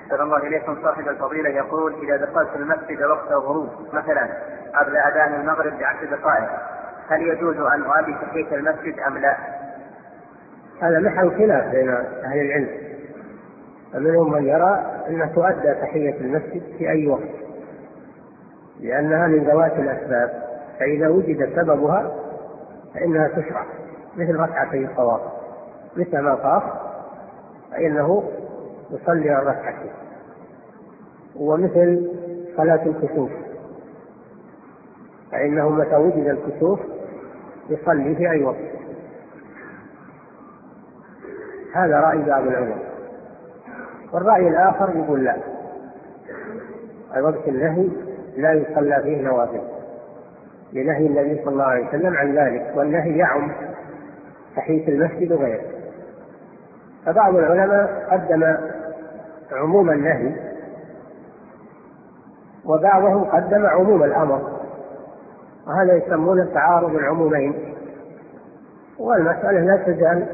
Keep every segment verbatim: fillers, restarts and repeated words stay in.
أحسن الله إليكم صاحب الفضيلة يقول: إذا دخلت المسجد وقت الغروب مثلا قبل أذان المغرب بعشر دقائق هل يجوز أن أؤدي تحية المسجد أم لا؟ هذا محل خلاف بين أهل العلم، فمنهم من يرى أن تؤدى تحية المسجد في أي وقت لأنها من ذوات الأسباب، فإذا وجد سببها فإنها تشرع، مثل ركعتي الطواف، مثل ما طاف فإنه يصلي الركعتين، ومثل صلاة الكسوف فإنه متى وجد الكسوف يصلي في أي وقت. هذا رأي بعض العلماء. والرأي الآخر يقول لا، وقت النهي لا يصلى فيه نوافل لنهي النبي صلى الله عليه وسلم عن ذلك، والنهي يعم تحية المسجد وغيره. فبعض العلماء قدم عموم النهي وبعضهم قدم عموم الأمر، وهذا يسمونه تعارض العمومين، والمسألة لا تزال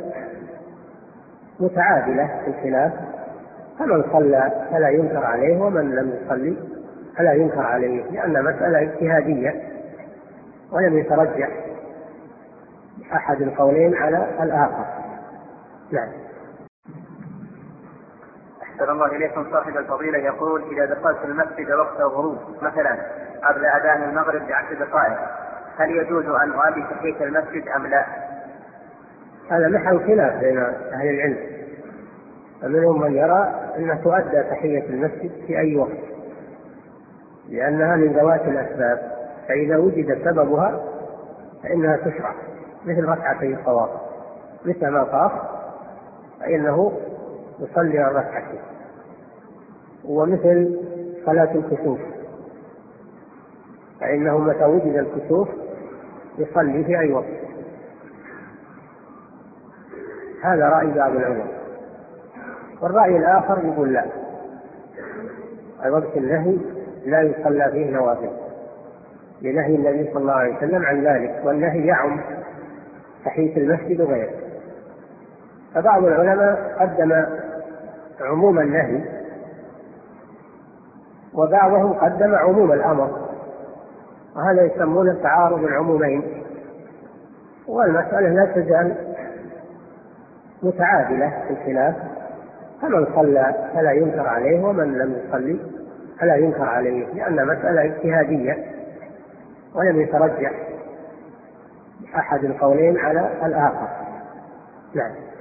متعادلة في الخلاف، فمن صلى فلا ينكر عليه ومن لم يصلي فلا ينكر عليه، لأن مسألة اجتهادية ولم يترجح أحد القولين على الآخر. نعم. أحسن الله إليكم صاحب الفضيلة يقول: إذا دخلت المسجد وقت الغروب مثلا قبل أذان المغرب بعشر دقائق هل يجوز أن أؤدي تحية المسجد أم لا؟ هذا محل خلاف بين أهل العلم، فمنهم من يرى أن تؤدى تحية المسجد في أي وقت لأنها من ذوات الأسباب، فإذا وجد سببها فإنها تشرع، مثل ركعتي الطواف، مثل ما طاف فإنه يصلي الركعتين، ومثل صلاة الكسوف فإنه متى وجد الكسوف يصلي في أي وقت. هذا رأي بعض العلماء. والرأي الآخر يقول لا، وقت النهي لا يصلى فيه نوافل لنهي النبي صلى الله عليه وسلم عن ذلك، والنهي يعم تحية المسجد وغيره. فبعض العلماء قدم عموم النهي وبعضهم قدم عموم الأمر، وهذا يسمونه تعارض العمومين، والمسألة لا تزال متعادلة في الخلاف، فمن صلى فلا ينكر عليه ومن لم يصلي فلا ينكر عليه، لأن مسألة اجتهادية ولم يترجح أحد القولين على الآخر. نعم.